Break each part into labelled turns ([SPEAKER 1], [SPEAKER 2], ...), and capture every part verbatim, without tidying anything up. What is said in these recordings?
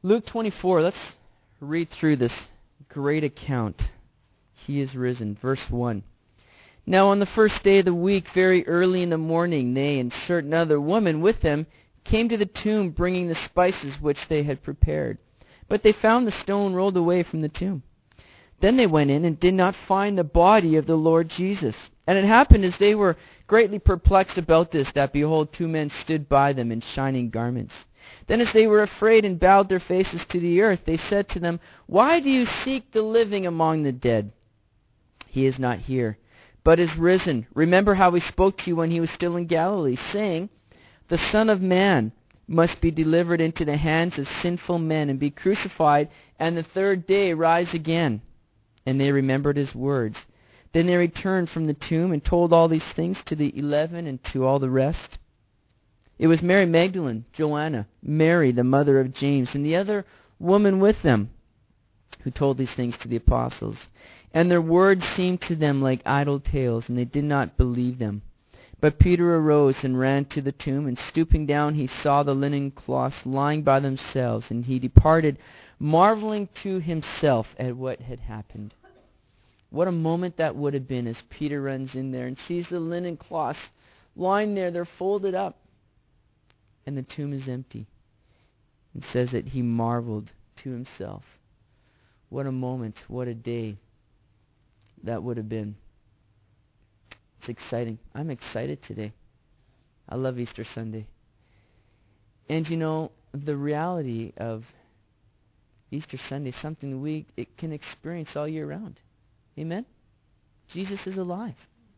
[SPEAKER 1] Luke twenty-four, let's read through this great account. He is risen. Verse one. Now on the first day of the week, very early in the morning, they and certain other women with them came to the tomb, bringing the spices which they had prepared. But they found the stone rolled away from the tomb. Then they went in and did not find the body of the Lord Jesus. And it happened as they were greatly perplexed about this, that behold, two men stood by them in shining garments. Then as they were afraid and bowed their faces to the earth, they said to them, Why do you seek the living among the dead? He is not here, but is risen. Remember how he spoke to you when he was still in Galilee, saying, The Son of Man must be delivered into the hands of sinful men and be crucified, and the third day rise again. And they remembered his words. Then they returned from the tomb and told all these things to the eleven and to all the rest. It was Mary Magdalene, Joanna, Mary, the mother of James, and the other woman with them, who told these things to the apostles. And their words seemed to them like idle tales, and they did not believe them. But Peter arose and ran to the tomb, and stooping down he saw the linen cloths lying by themselves, and he departed, marveling to himself at what had happened. What a moment that would have been as Peter runs in there and sees the linen cloths lying there. They're folded up, and the tomb is empty. It says that he marveled to himself. What a moment, what a day that would have been. It's exciting. I'm excited today. I love Easter Sunday. And you know, the reality of Easter Sunday is something we it can experience all year round. Amen? Jesus is alive.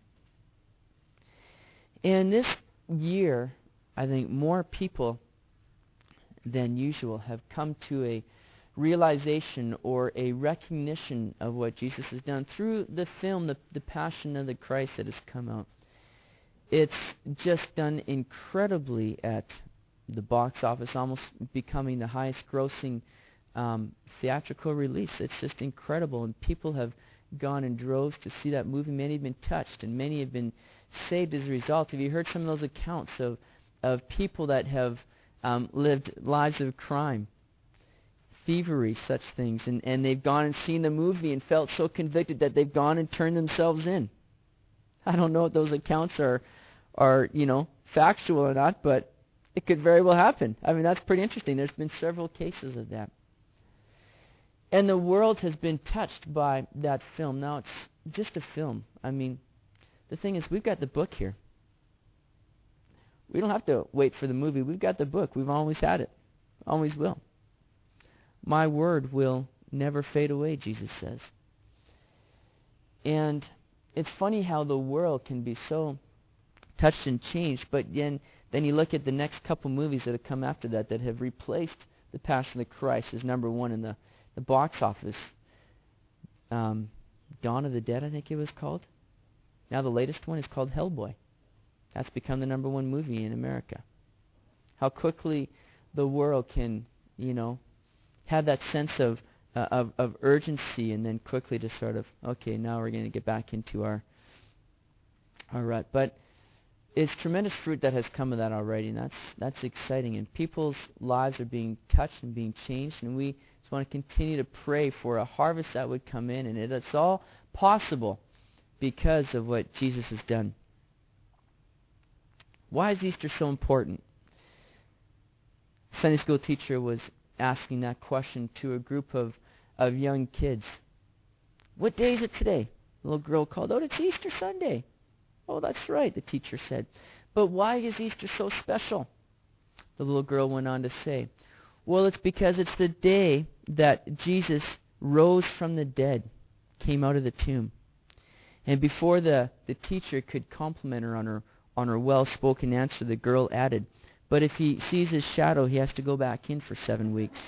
[SPEAKER 1] And this year, I think more people than usual have come to a realization or a recognition of what Jesus has done through the film, the, the Passion of the Christ that has come out. It's just done incredibly at the box office, almost becoming the highest grossing um, theatrical release. It's just incredible, and people have gone in droves to see that movie. Many have been touched, and many have been saved as a result. Have you heard some of those accounts of, of people that have um, lived lives of crime, thievery, such things, and, and they've gone and seen the movie and felt so convicted that they've gone and turned themselves in? I don't know if those accounts are, are you know, factual or not, but it could very well happen. I mean, that's pretty interesting. There's been several cases of that. And the world has been touched by that film. Now, it's just a film. I mean, the thing is, we've got the book here. We don't have to wait for the movie. We've got the book. We've always had it. Always will. My word will never fade away, Jesus says. And it's funny how the world can be so touched and changed, but then, then you look at the next couple movies that have come after that that have replaced The Passion of the Christ as number one in the The box office. Um, Dawn of the Dead, I think it was called. Now the latest one is called Hellboy. That's become the number one movie in America. How quickly the world can, you know, have that sense of uh, of, of urgency, and then quickly just sort of, okay, now we're going to get back into our our rut. But it's tremendous fruit that has come of that already, and that's that's exciting. And people's lives are being touched and being changed, and we just want to continue to pray for a harvest that would come in, and it, it's all possible because of what Jesus has done. Why is Easter so important? Sunday school teacher was asking that question to a group of, of young kids. What day is it today? The little girl called out, it's Easter Sunday. Oh, that's right, the teacher said. But why is Easter so special? The little girl went on to say, well, it's because it's the day that Jesus rose from the dead, came out of the tomb. And before the, the teacher could compliment her on her on her well-spoken answer, the girl added, but if he sees his shadow, he has to go back in for seven weeks.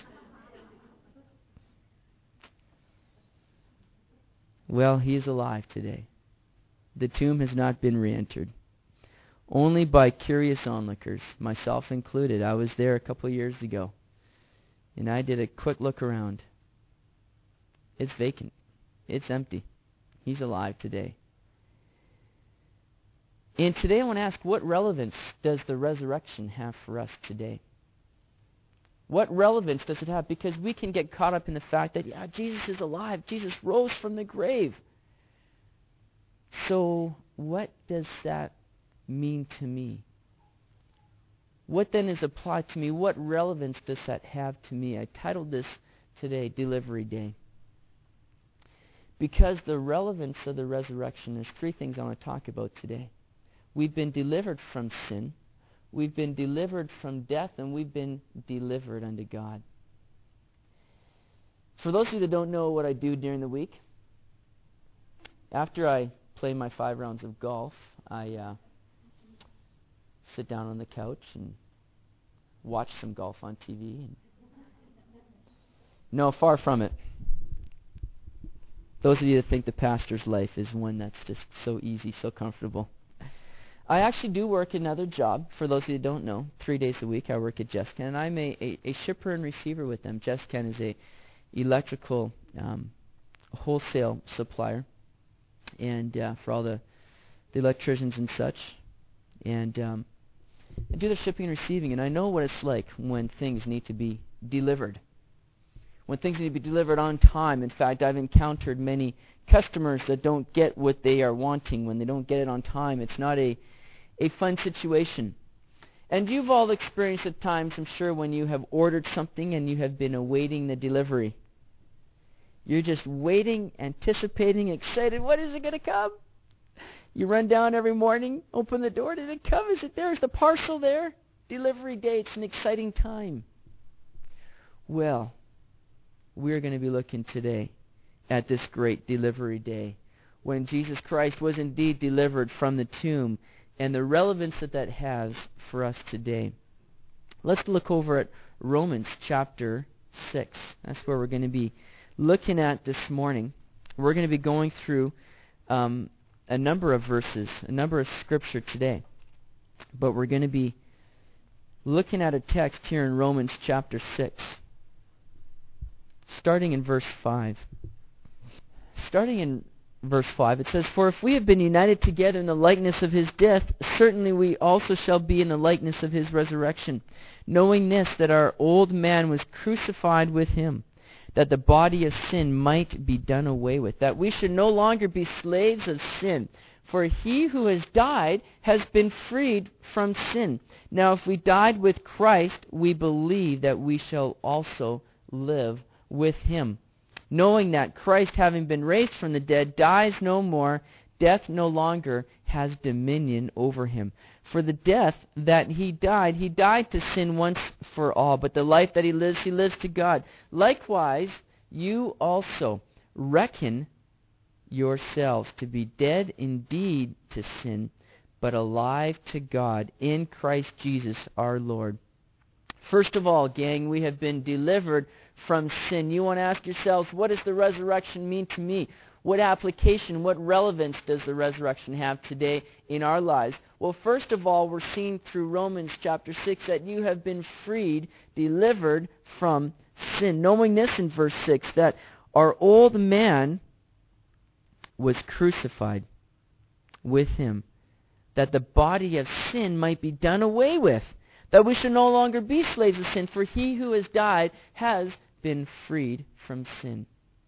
[SPEAKER 1] Well, he is alive today. The tomb has not been re-entered. Only by curious onlookers, myself included. I was there a couple of years ago, and I did a quick look around. It's vacant. It's empty. He's alive today. And today I want to ask, what relevance does the resurrection have for us today? What relevance does it have? Because we can get caught up in the fact that, yeah, Jesus is alive. Jesus rose from the grave. So what does that mean to me? What then is applied to me? What relevance does that have to me? I titled this today, Delivery Day. Because the relevance of the resurrection, there's three things I want to talk about today. We've been delivered from sin. We've been delivered from death, and we've been delivered unto God. For those of you that don't know what I do during the week, after I play my five rounds of golf, I uh, sit down on the couch and watch some golf on T V. And no, far from it. Those of you that think the pastor's life is one that's just so easy, so comfortable. I actually do work another job. For those of you that don't know, three days a week I work at Jesscan, and I'm a, a, a shipper and receiver with them. Jesscan is a electrical um, wholesale supplier, and uh, for all the, the electricians and such, and um, I do the shipping and receiving, and I know what it's like when things need to be delivered. When things need to be delivered on time. In fact, I've encountered many customers that don't get what they are wanting when they don't get it on time. It's not a, a fun situation. And you've all experienced at times, I'm sure, when you have ordered something and you have been awaiting the delivery. You're just waiting, anticipating, excited. What is it going to come? You run down every morning, open the door. Did it come? Is it there? Is the parcel there? Delivery day. It's an exciting time. Well, we're going to be looking today at this great delivery day when Jesus Christ was indeed delivered from the tomb and the relevance that that has for us today. Let's look over at Romans chapter six. That's where we're going to be looking at this morning. We're going to be going through um, a number of verses, a number of scripture today. But we're going to be looking at a text here in Romans chapter six, starting in verse five. Starting in verse five, it says, "For if we have been united together in the likeness of his death, certainly we also shall be in the likeness of his resurrection, knowing this, that our old man was crucified with him, that the body of sin might be done away with, that we should no longer be slaves of sin. For he who has died has been freed from sin. Now if we died with Christ, we believe that we shall also live with him. Knowing that Christ, having been raised from the dead, dies no more, death no longer has dominion over him. For the death that he died, he died to sin once for all, but the life that he lives, he lives to God. Likewise, you also reckon yourselves to be dead indeed to sin, but alive to God in Christ Jesus our Lord." First of all, gang, we have been delivered from sin. You want to ask yourselves, what does the resurrection mean to me? What application, what relevance does the resurrection have today in our lives? Well, first of all, we're seeing through Romans chapter six that you have been freed, delivered from sin. Knowing this in verse six, that our old man was crucified with him, that the body of sin might be done away with, that we should no longer be slaves of sin, for he who has died has been freed from sin.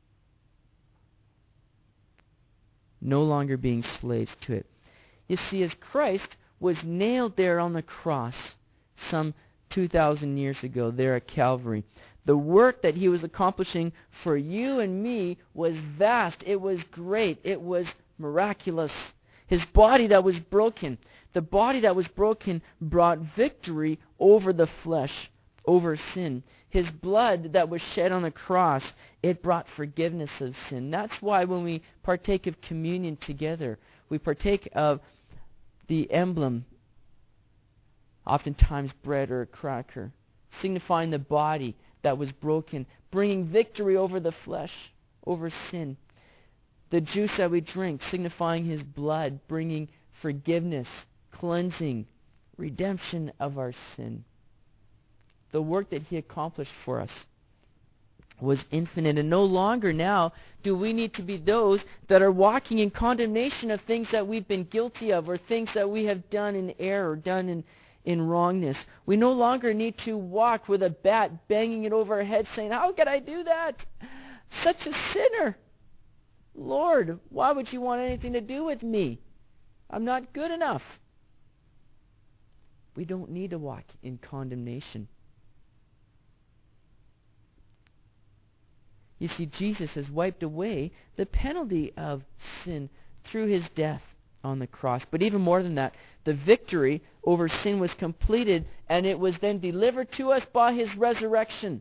[SPEAKER 1] No longer being slaves to it. You see, as Christ was nailed there on the cross some two thousand years ago there at Calvary, the work that he was accomplishing for you and me was vast. It was great. It was miraculous. His body that was broken, the body that was broken brought victory over the flesh, over sin. His blood that was shed on the cross, it brought forgiveness of sin. That's why when we partake of communion together, we partake of the emblem, oftentimes bread or a cracker, signifying the body that was broken, bringing victory over the flesh, over sin. The juice that we drink, signifying his blood, bringing forgiveness, cleansing, redemption of our sin. The work that he accomplished for us was infinite, and no longer now do we need to be those that are walking in condemnation of things that we've been guilty of, or things that we have done in error, done in, in wrongness. We no longer need to walk with a bat banging it over our head saying, how could I do that? Such a sinner. Lord, why would you want anything to do with me? I'm not good enough. We don't need to walk in condemnation. You see, Jesus has wiped away the penalty of sin through his death on the cross. But even more than that, the victory over sin was completed, and it was then delivered to us by his resurrection.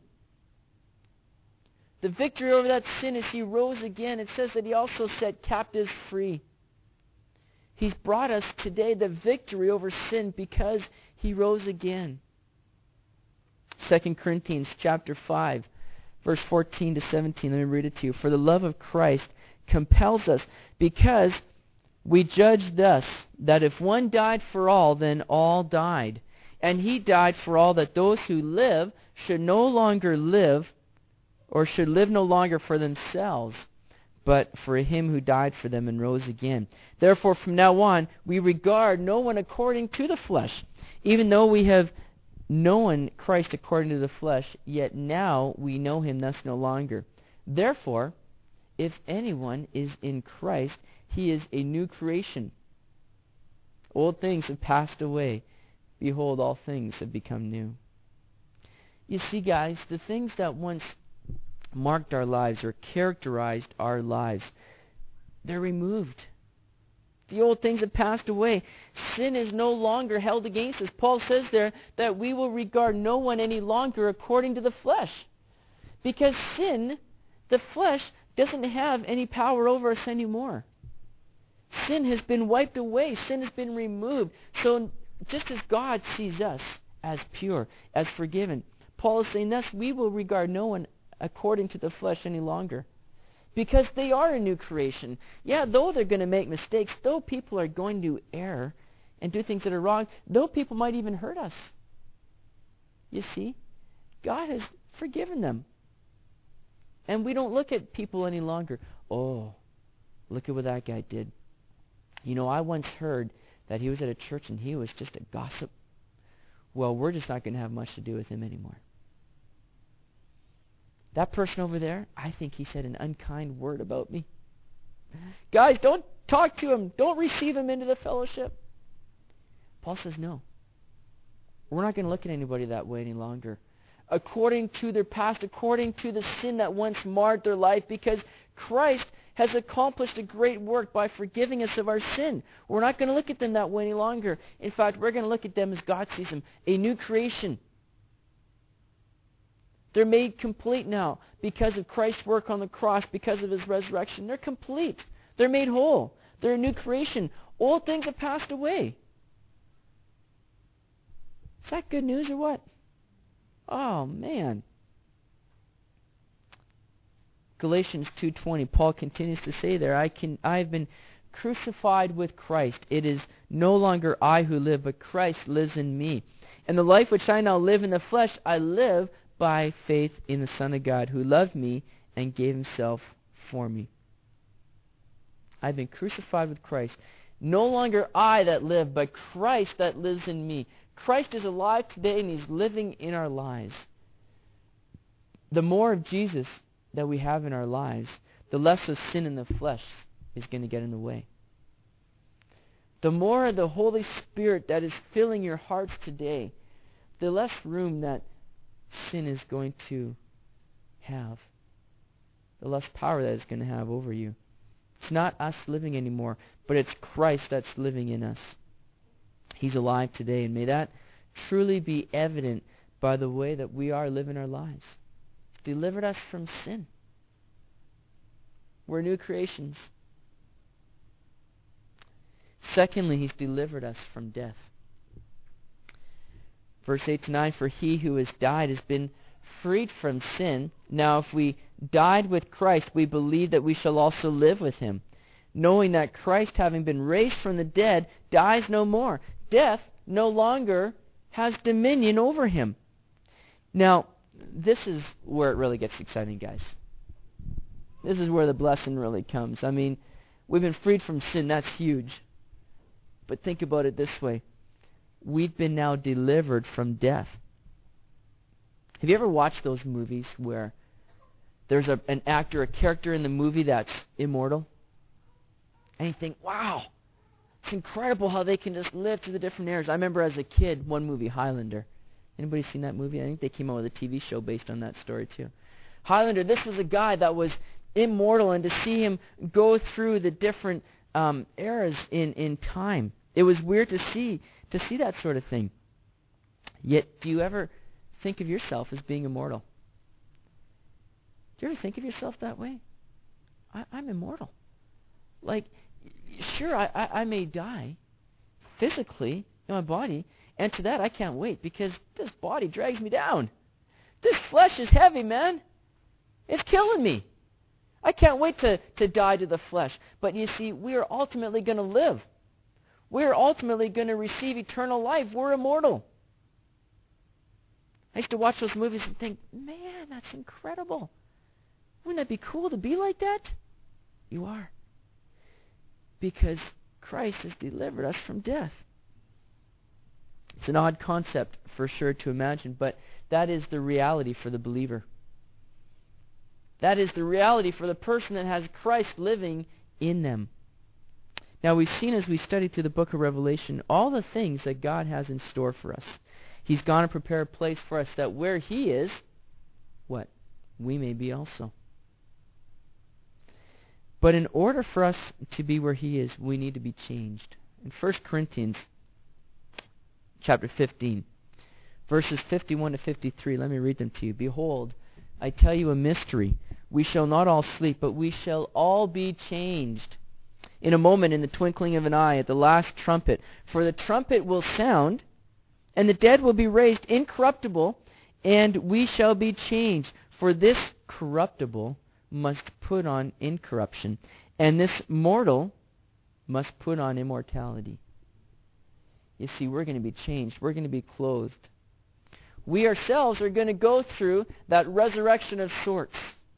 [SPEAKER 1] The victory over that sin as he rose again, it says that he also set captives free. He's brought us today the victory over sin because he rose again. Second Corinthians chapter five, verse fourteen to seventeen. Let me read it to you. For the love of Christ compels us, because we judge thus, that if one died for all, then all died. And he died for all, that those who live should no longer live, or should live no longer for themselves, but for him who died for them and rose again. Therefore, from now on, we regard no one according to the flesh. Even though we have known Christ according to the flesh, yet now we know him thus no longer. Therefore, if anyone is in Christ, he is a new creation. Old things have passed away. Behold, all things have become new. You see, guys, the things that once marked our lives or characterized our lives, they're removed. The old things have passed away. Sin is no longer held against us. Paul says there that we will regard no one any longer according to the flesh. Because sin, the flesh, doesn't have any power over us anymore. Sin has been wiped away. Sin has been removed. So just as God sees us as pure, as forgiven, Paul is saying thus we will regard no one according to the flesh any longer. Because they are a new creation. Yeah, though they're going to make mistakes, though people are going to err and do things that are wrong, though people might even hurt us. You see, God has forgiven them. And we don't look at people any longer. Oh, look at what that guy did. You know, I once heard that he was at a church and he was just a gossip. Well, we're just not going to have much to do with him anymore. That person over there, I think he said an unkind word about me. Guys, don't talk to him. Don't receive him into the fellowship. Paul says no. We're not going to look at anybody that way any longer. According to their past, according to the sin that once marred their life, because Christ has accomplished a great work by forgiving us of our sin. We're not going to look at them that way any longer. In fact, we're going to look at them as God sees them, a new creation. They're made complete now because of Christ's work on the cross, because of his resurrection. They're complete. They're made whole. They're a new creation. Old things have passed away. Is that good news or what? Oh, man. Galatians two twenty, Paul continues to say there, I can I have been crucified with Christ. It is no longer I who live, but Christ lives in me. And the life which I now live in the flesh, I live by faith in the Son of God, who loved me and gave himself for me. I've been crucified with Christ. No longer I that live, but Christ that lives in me. Christ is alive today, and he's living in our lives. The more of Jesus that we have in our lives, the less of sin in the flesh is going to get in the way. The more of the Holy Spirit that is filling your hearts today, the less room that sin is going to have, the less power that it's going to have over you. It's not us living anymore, but it's Christ that's living in us. He's alive today, and may that truly be evident by the way that we are living our lives. Delivered us from sin. We're new creations. Secondly, he's delivered us from death. Verse eight to nine, for he who has died has been freed from sin. Now if we died with Christ, we believe that we shall also live with him, knowing that Christ, having been raised from the dead, dies no more. Death no longer has dominion over him. Now, this is where it really gets exciting, guys. This is where the blessing really comes. I mean, we've been freed from sin. That's huge. But think about it this way. we've been now delivered from death. Have you ever watched those movies where there's a, an actor, a character in the movie that's immortal? And you think, wow, it's incredible how they can just live through the different eras. I remember as a kid, one movie, Highlander. Anybody seen that movie? I think they came out with a T V show based on that story too. Highlander, this was a guy that was immortal, and to see him go through the different um, eras in, in time, it was weird to see to see that sort of thing. Yet, do you ever think of yourself as being immortal? Do you ever think of yourself that way? I, I'm immortal. Like, sure, I, I, I may die physically in my body, and to that I can't wait, because this body drags me down. This flesh is heavy, man. It's killing me. I can't wait to, to die to the flesh. But you see, we are ultimately going to live. We're ultimately going to receive eternal life. We're immortal. I used to watch those movies and think, man, that's incredible. Wouldn't that be cool to be like that? You are. Because Christ has delivered us from death. It's an odd concept for sure to imagine, but that is the reality for the believer. That is the reality for the person that has Christ living in them. Now, we've seen as we study through the book of Revelation all the things that God has in store for us. He's gone to prepare a place for us that where He is, what? We may be also. But in order for us to be where He is, we need to be changed. In First Corinthians chapter fifteen, verses fifty-one to fifty-three, let me read them to you. Behold, I tell you a mystery. We shall not all sleep, but we shall all be changed. In a moment, in the twinkling of an eye, at the last trumpet. For the trumpet will sound, and the dead will be raised incorruptible, and we shall be changed. For this corruptible must put on incorruption, and this mortal must put on immortality. You see, we're going to be changed. We're going to be clothed. We ourselves are going to go through that resurrection of sorts.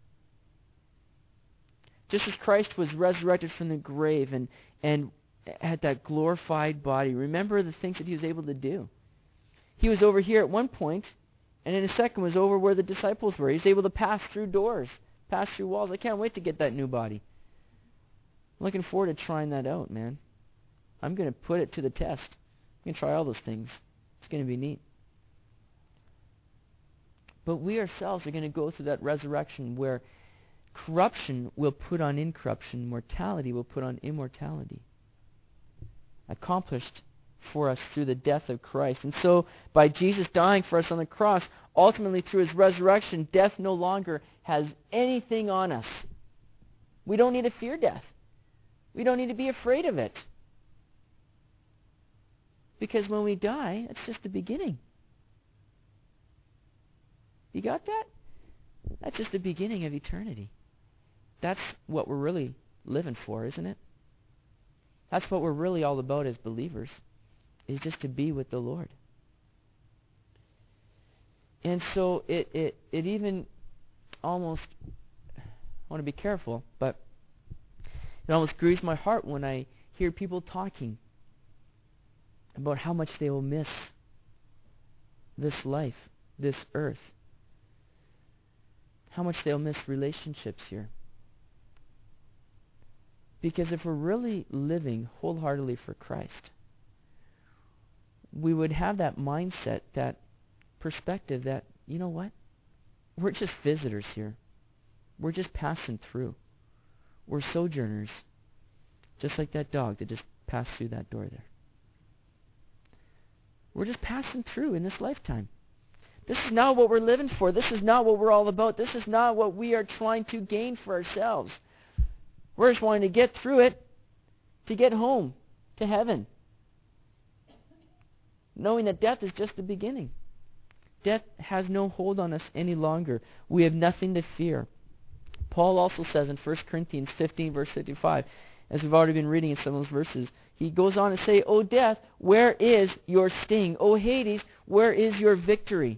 [SPEAKER 1] Just as Christ was resurrected from the grave and, and had that glorified body, remember the things that He was able to do. He was over here at one point, and in a second was over where the disciples were. He was able to pass through doors, pass through walls. I can't wait to get that new body. I'm looking forward to trying that out, man. I'm going to put it to the test. I'm going to try all those things. It's going to be neat. But we ourselves are going to go through that resurrection where corruption will put on incorruption, mortality will put on immortality. Accomplished for us through the death of Christ. And so, by Jesus dying for us on the cross, ultimately through His resurrection, death no longer has anything on us. We don't need to fear death. We don't need to be afraid of it. Because when we die, it's just the beginning. You got that? That's just the beginning of eternity. That's what we're really living for, isn't it? That's what we're really all about as believers, is just to be with the Lord. And so it, it, it even almost, I want to be careful, but it almost grieves my heart when I hear people talking about how much they will miss this life, this earth. How much they'll miss relationships here. Because if we're really living wholeheartedly for Christ, we would have that mindset, that perspective that, you know what? We're just visitors here. We're just passing through. We're sojourners. Just like that dog that just passed through that door there. We're just passing through in this lifetime. This is not what we're living for. This is not what we're all about. This is not what we are trying to gain for ourselves. We're just wanting to get through it, to get home, to heaven. Knowing that death is just the beginning. Death has no hold on us any longer. We have nothing to fear. Paul also says in First Corinthians fifteen, verse fifty-five, as we've already been reading in some of those verses, he goes on to say, O death, where is your sting? O Hades, where is your victory?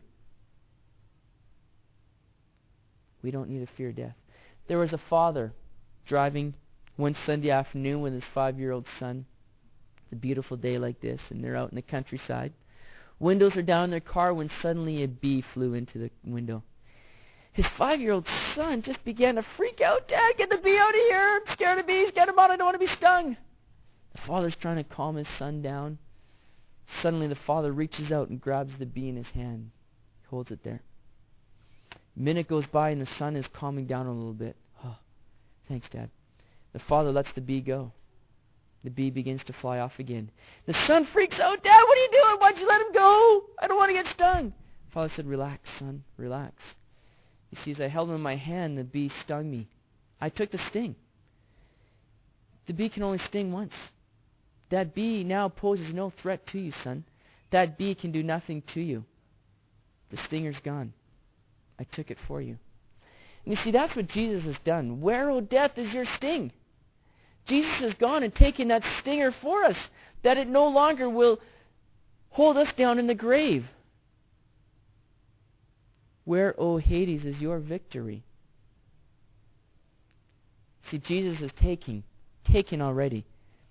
[SPEAKER 1] We don't need to fear death. There was a father driving one Sunday afternoon with his five-year-old son. a beautiful day like this, and they're out in the countryside. Windows are down in their car when suddenly a bee flew into the window. His five-year-old son just began to freak out. Dad, get the bee out of here. I'm scared of bees. Get him out. I don't want to be stung. The father's trying to calm his son down. Suddenly the father reaches out and grabs the bee in his hand. He holds it there. A minute goes by and the son is calming down a little bit. Oh, thanks, Dad. The father lets the bee go. The bee begins to fly off again. The son freaks out. Dad, what are you doing? Why'd you let him go? I don't want to get stung. The father said, relax, son, relax. You see, as I held him in my hand, the bee stung me. I took the sting. The bee can only sting once. That bee now poses no threat to you, son. That bee can do nothing to you. The stinger's gone. I took it for you. And you see, that's what Jesus has done. Where, O death, is your sting? Jesus has gone and taken that stinger for us, that it no longer will hold us down in the grave. Where, O Hades, is your victory? See, Jesus is taking, taken already,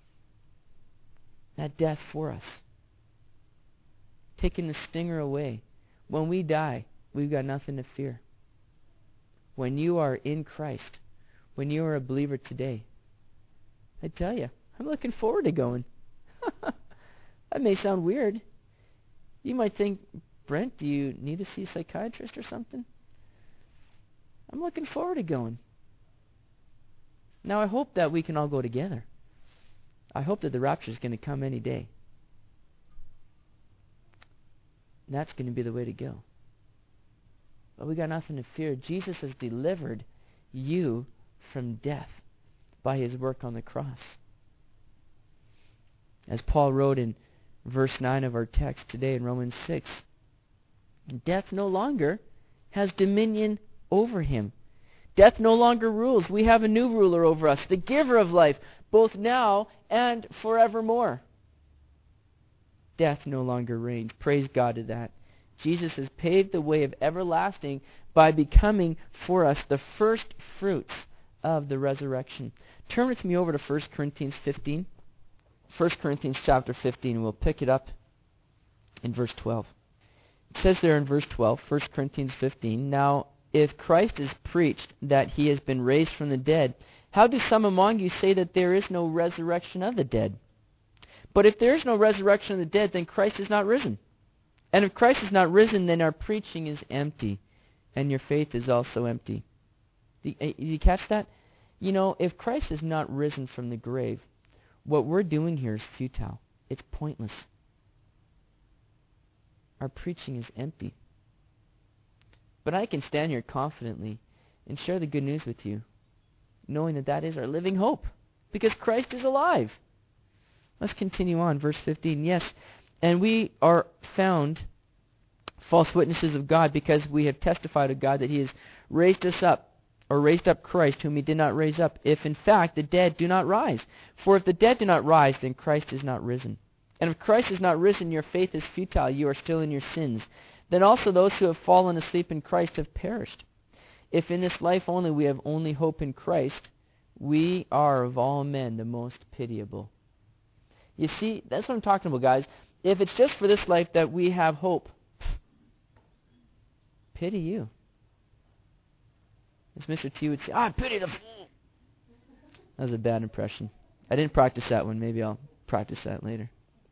[SPEAKER 1] that death for us. Taking the stinger away. When we die, we've got nothing to fear. When you are in Christ, when you are a believer today, I tell you, I'm looking forward to going. That may sound weird. You might think, Brent, do you need to see a psychiatrist or something? I'm looking forward to going. Now, I hope that we can all go together. I hope that the rapture is going to come any day. And that's going to be the way to go. But we got nothing to fear. Jesus has delivered you from death by his work on the cross. As Paul wrote in verse nine of our text today in Romans six, death no longer has dominion over him. Death no longer rules. We have a new ruler over us, the giver of life, both now and forevermore. Death no longer reigns. Praise God to that. Jesus has paved the way of everlasting by becoming for us the first fruits of the resurrection. Turn with me over to First Corinthians fifteen. First Corinthians chapter fifteen, and we'll pick it up in verse twelve. It says there in verse twelve, First Corinthians fifteen, now if Christ is preached that he has been raised from the dead, how do some among you say that there is no resurrection of the dead? But if there is no resurrection of the dead, then Christ is not risen. And if Christ is not risen, then our preaching is empty, and your faith is also empty. Did, did you catch that? You know, if Christ is not risen from the grave, what we're doing here is futile. It's pointless. Our preaching is empty. But I can stand here confidently and share the good news with you, knowing that that is our living hope, because Christ is alive. Let's continue on, verse fifteen. Yes, and we are found false witnesses of God, because we have testified of God that he has raised us up, or raised up Christ, whom he did not raise up, if in fact the dead do not rise. For if the dead do not rise, then Christ is not risen. And if Christ is not risen, your faith is futile, you are still in your sins. Then also those who have fallen asleep in Christ have perished. If in this life only we have only hope in Christ, we are of all men the most pitiable. You see, that's what I'm talking about, guys. If it's just for this life that we have hope, pity you. As Mister T would say, I pity the fool. That was a bad impression. I didn't practice that one. Maybe I'll practice that later.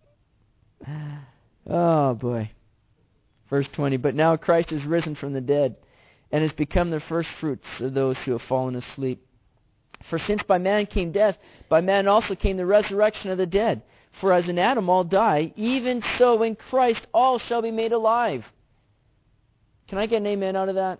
[SPEAKER 1] Oh, boy. Verse twenty, but now Christ is risen from the dead, and has become the first fruits of those who have fallen asleep. For since by man came death, by man also came the resurrection of the dead. For as in Adam all die, even so in Christ all shall be made alive. Can I get an amen out of that?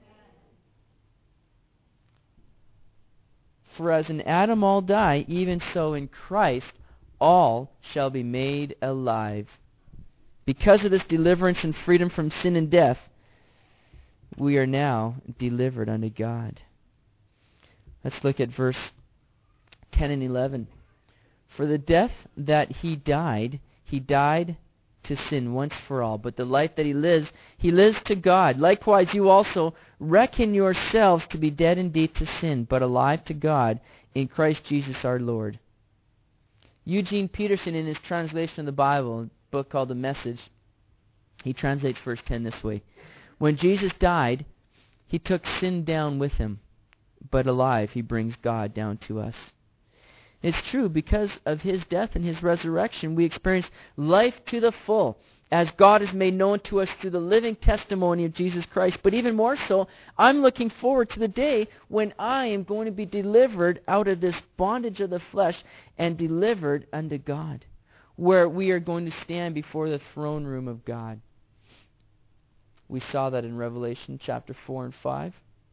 [SPEAKER 1] For as in Adam all die, even so in Christ all shall be made alive. Because of this deliverance and freedom from sin and death, we are now delivered unto God. Let's look at verse ten and eleven. For the death that he died, he died to sin once for all. But the life that he lives, he lives to God. Likewise, you also reckon yourselves to be dead indeed to sin, but alive to God in Christ Jesus our Lord. Eugene Peterson, in his translation of the Bible, a book called The Message, he translates verse ten this way. When Jesus died, he took sin down with him, but alive he brings God down to us. It's true, because of his death and his resurrection, we experience life to the full, as God is made known to us through the living testimony of Jesus Christ. But even more so, I'm looking forward to the day when I am going to be delivered out of this bondage of the flesh and delivered unto God, where we are going to stand before the throne room of God. We saw that in Revelation chapter four and five.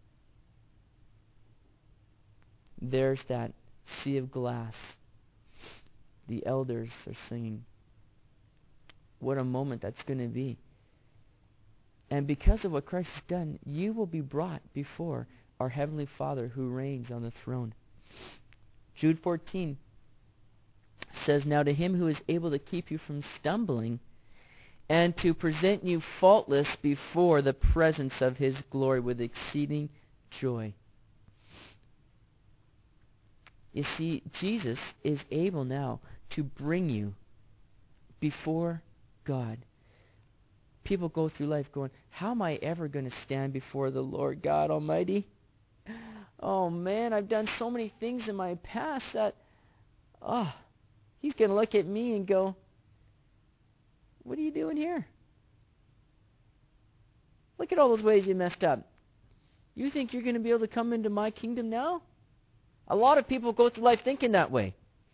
[SPEAKER 1] There's that sea of glass. The elders are singing. What a moment that's going to be. And because of what Christ has done, you will be brought before our Heavenly Father who reigns on the throne. Jude fourteen says, Now to him who is able to keep you from stumbling and to present you faultless before the presence of his glory with exceeding joy. You see, Jesus is able now to bring you before God. People go through life going, how am I ever going to stand before the Lord God Almighty? Oh man, I've done so many things in my past that, oh, he's going to look at me and go, what are you doing here? Look at all those ways you messed up. You think you're going to be able to come into my kingdom now? A lot of people go through life thinking that way.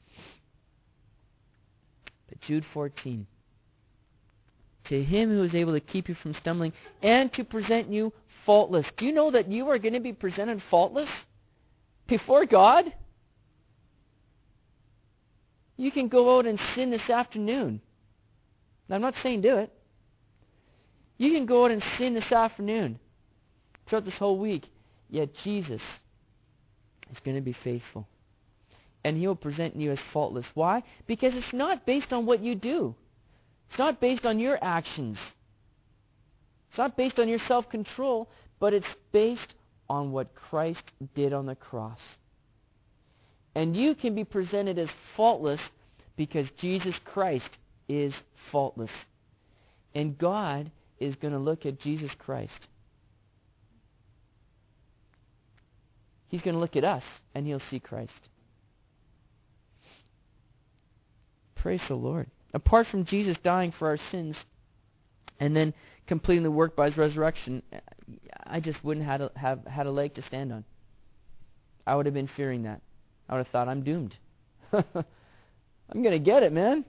[SPEAKER 1] But Jude fourteen, to him who is able to keep you from stumbling and to present you faultless. Do you know that you are going to be presented faultless before God? You can go out and sin this afternoon. Now, I'm not saying do it. You can go out and sin this afternoon, throughout this whole week, yet Jesus is going to be faithful. And he will present you as faultless. Why? Because it's not based on what you do. It's not based on your actions. It's not based on your self-control, but it's based on what Christ did on the cross. And you can be presented as faultless because Jesus Christ is faultless. And God is going to look at Jesus Christ. He's going to look at us and he'll see Christ. Praise the Lord. Apart from Jesus dying for our sins and then completing the work by his resurrection, I just wouldn't have, have had a leg to stand on. I would have been fearing that. I would have thought, I'm doomed. I'm going to get it, man.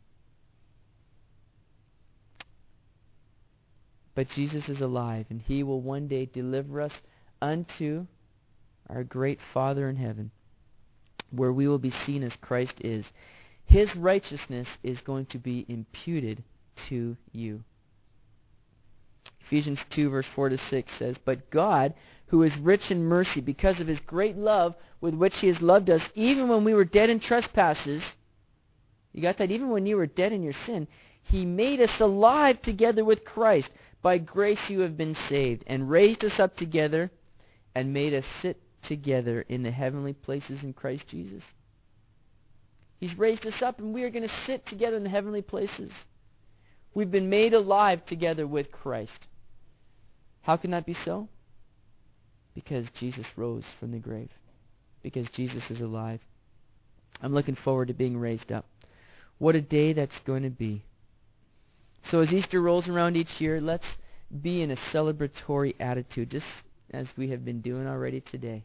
[SPEAKER 1] But Jesus is alive, and he will one day deliver us unto our great Father in heaven, where we will be seen as Christ is. His righteousness is going to be imputed to you. Ephesians two, verse four to six says, But God, who is rich in mercy, because of his great love with which he has loved us, even when we were dead in trespasses, you got that? Even when you were dead in your sin, he made us alive together with Christ. By grace you have been saved, and raised us up together, and made us sit together in the heavenly places in Christ Jesus. He's raised us up, and we are going to sit together in the heavenly places. We've been made alive together with Christ. How can that be so? Because Jesus rose from the grave. Because Jesus is alive. I'm looking forward to being raised up. What a day that's going to be. So as Easter rolls around each year, let's be in a celebratory attitude, just as we have been doing already today.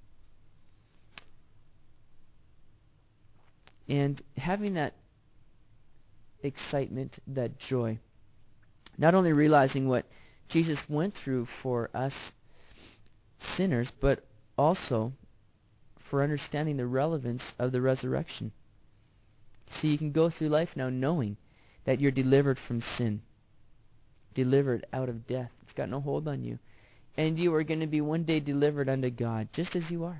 [SPEAKER 1] And having that excitement, that joy. Not only realizing what Jesus went through for us sinners, but also for understanding the relevance of the resurrection. See, you can go through life now knowing that you're delivered from sin, delivered out of death. It's got no hold on you. And you are going to be one day delivered unto God, just as you are,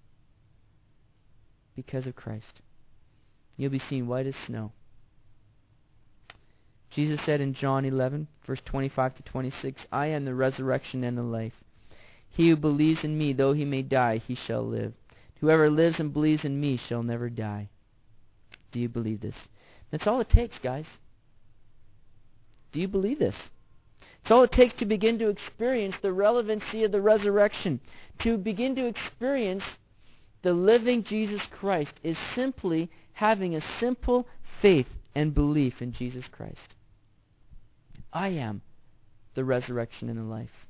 [SPEAKER 1] because of Christ. You'll be seen white as snow. Jesus said in John eleven, verse twenty-five to twenty-six, I am the resurrection and the life. He who believes in me, though he may die, he shall live. Whoever lives and believes in me shall never die. Do you believe this? That's all it takes, guys. Do you believe this? It's all it takes to begin to experience the relevancy of the resurrection. To begin to experience the living Jesus Christ is simply having a simple faith and belief in Jesus Christ. I am the resurrection and the life.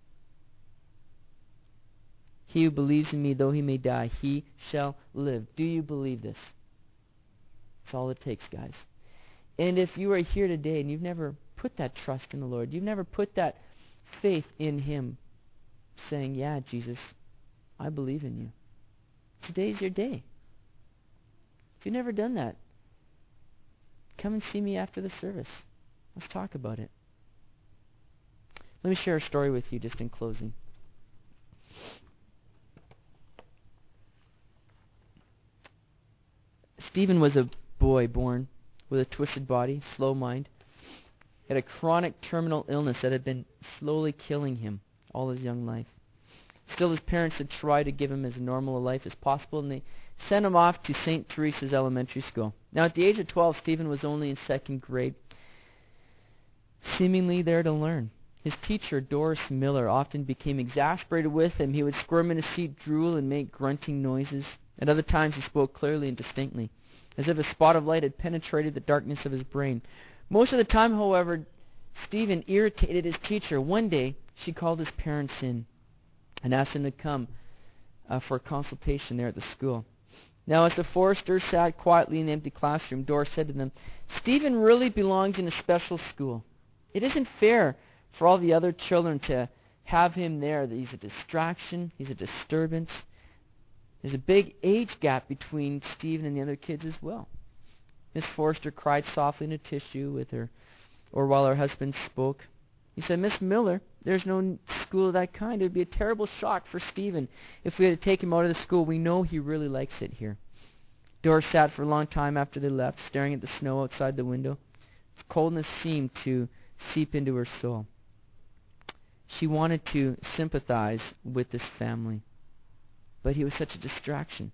[SPEAKER 1] He who believes in me, though he may die, he shall live. Do you believe this? That's all it takes, guys. And if you are here today and you've never put that trust in the Lord, you've never put that faith in Him, saying, yeah, Jesus, I believe in you, today's your day. If you've never done that, come and see me after the service. Let's talk about it. Let me share a story with you just in closing. Stephen was a boy born with a twisted body, slow mind. He had a chronic terminal illness that had been slowly killing him all his young life. Still, his parents had tried to give him as normal a life as possible, and they sent him off to Saint Teresa's elementary school. Now, at the age of twelve, Stephen was only in second grade, seemingly there to learn. His teacher, Doris Miller, often became exasperated with him. He would squirm in his seat, drool, and make grunting noises. At other times, he spoke clearly and distinctly, as if a spot of light had penetrated the darkness of his brain. Most of the time, however, Stephen irritated his teacher. One day, she called his parents in and asked them to come uh, for a consultation there at the school. Now, as the Forresters sat quietly in the empty classroom, Doris said to them, Stephen really belongs in a special school. It isn't fair for all the other children to have him there. He's a distraction. He's a disturbance. There's a big age gap between Stephen and the other kids as well. Miss Forrester cried softly in a tissue with her, or while her husband spoke. He said, Miss Miller, there's no school of that kind. It would be a terrible shock for Stephen if we had to take him out of the school. We know he really likes it here. Doris sat for a long time after they left, staring at the snow outside the window. Its coldness seemed to seep into her soul. She wanted to sympathize with this family, but he was such a distraction.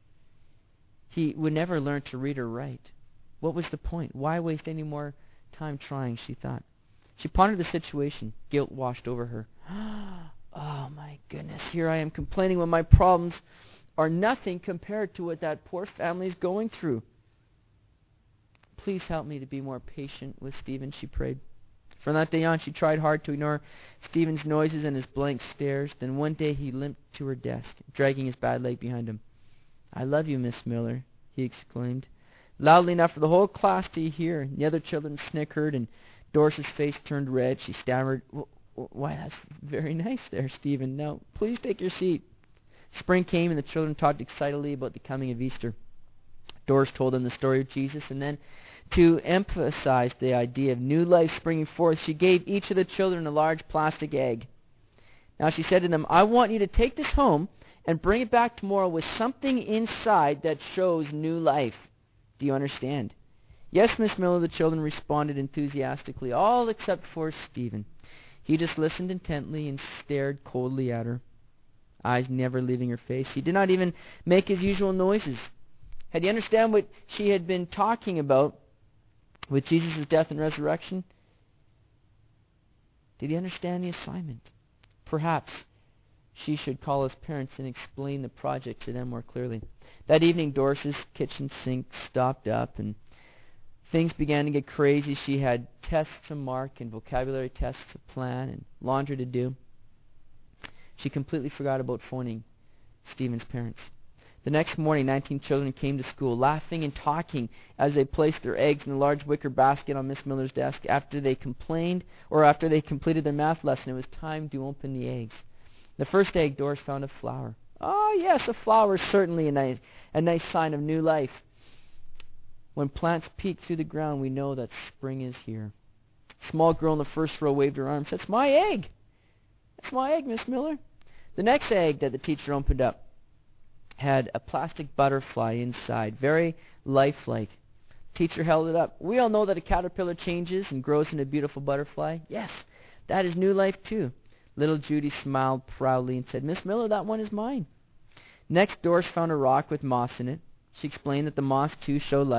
[SPEAKER 1] He would never learn to read or write. What was the point? Why waste any more time trying, she thought. She pondered the situation. Guilt washed over her. Oh my goodness, here I am complaining when my problems are nothing compared to what that poor family is going through. Please help me to be more patient with Stephen, she prayed. From that day on, she tried hard to ignore Stephen's noises and his blank stares. Then one day he limped to her desk, dragging his bad leg behind him. I love you, Miss Miller, he exclaimed, loudly enough for the whole class to hear. The other children snickered, and Doris's face turned red. She stammered, why, that's very nice there, Stephen. Now, please take your seat. Spring came, and the children talked excitedly about the coming of Easter. Doris told them the story of Jesus, and then, to emphasize the idea of new life springing forth, she gave each of the children a large plastic egg. Now she said to them, I want you to take this home and bring it back tomorrow with something inside that shows new life. Do you understand? Yes, Miss Miller, the children responded enthusiastically, all except for Stephen. He just listened intently and stared coldly at her, eyes never leaving her face. He did not even make his usual noises. Had you understand what she had been talking about with Jesus' death and resurrection? Did he understand the assignment? Perhaps she should call his parents and explain the project to them more clearly. That evening, Doris's kitchen sink stopped up, and things began to get crazy. She had tests to mark and vocabulary tests to plan and laundry to do. She completely forgot about phoning Stephen's parents. The next morning, nineteen children came to school, laughing and talking as they placed their eggs in a large wicker basket on Miss Miller's desk. After they complained, or after they completed their math lesson, it was time to open the eggs. The first egg, Doris found a flower. Oh, yes, a flower is certainly a nice, a nice sign of new life. When plants peek through the ground, we know that spring is here. A small girl in the first row waved her arms. That's my egg. That's my egg, Miss Miller. The next egg that the teacher opened up had a plastic butterfly inside, very lifelike. Teacher held it up. We all know that a caterpillar changes and grows into a beautiful butterfly. Yes, that is new life too. Little Judy smiled proudly and said, Miss Miller, that one is mine. Next, Doris found a rock with moss in it. She explained that the moss too showed life.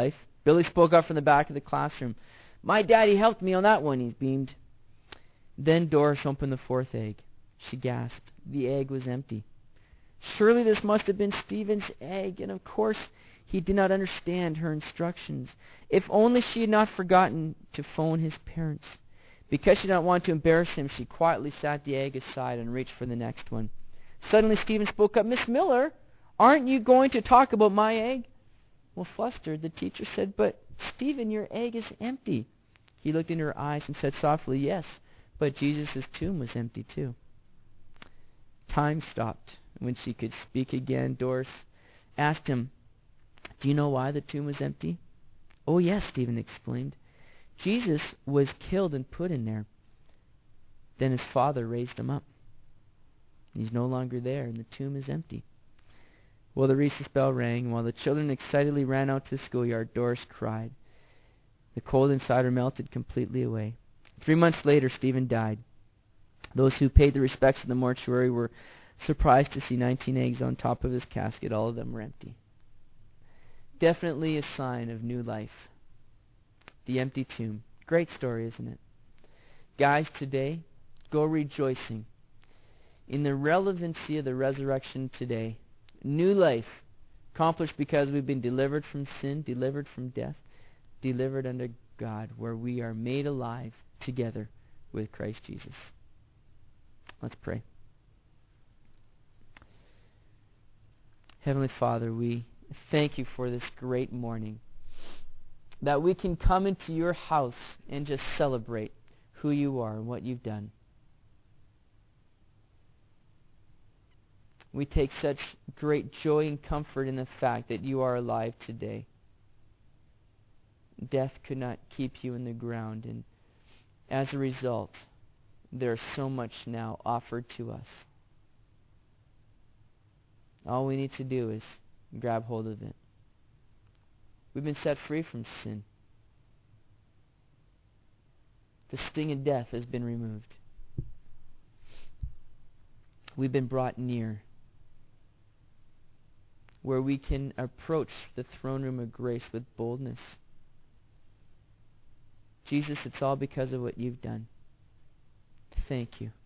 [SPEAKER 1] Billy spoke up from the back of the classroom. "My daddy helped me on that one," he beamed. Then Doris opened the fourth egg. She gasped. The egg was empty. Surely this must have been Stephen's egg, and of course he did not understand her instructions. If only she had not forgotten to phone his parents. Because she did not want to embarrass him, she quietly set the egg aside and reached for the next one. Suddenly Stephen spoke up. "Miss Miller, aren't you going to talk about my egg?" Well, flustered, the teacher said, "But Stephen, your egg is empty." He looked into her eyes and said softly, "Yes, but Jesus' tomb was empty too." Time stopped. When she could speak again, Doris asked him, "Do you know why the tomb was empty?" "Oh, yes," Stephen exclaimed. "Jesus was killed and put in there. Then his father raised him up. He's no longer there, and the tomb is empty." Well, the recess bell rang, and while the children excitedly ran out to the schoolyard, Doris cried. The cold inside her melted completely away. Three months later, Stephen died. Those who paid the respects in the mortuary were surprised to see nineteen eggs on top of his casket. All of them were empty. Definitely a sign of new life. The empty tomb. Great story, isn't it? Guys, today, go rejoicing in the relevancy of the resurrection today. New life accomplished because we've been delivered from sin, delivered from death, delivered unto God, where we are made alive together with Christ Jesus. Let's pray. Heavenly Father, we thank you for this great morning, that we can come into your house and just celebrate who you are and what you've done. We take such great joy and comfort in the fact that you are alive today. Death could not keep you in the ground, and as a result, there's so much now offered to us. All we need to do is grab hold of it. We've been set free from sin. The sting of death has been removed. We've been brought near, where we can approach the throne room of grace with boldness. Jesus, it's all because of what you've done. Thank you.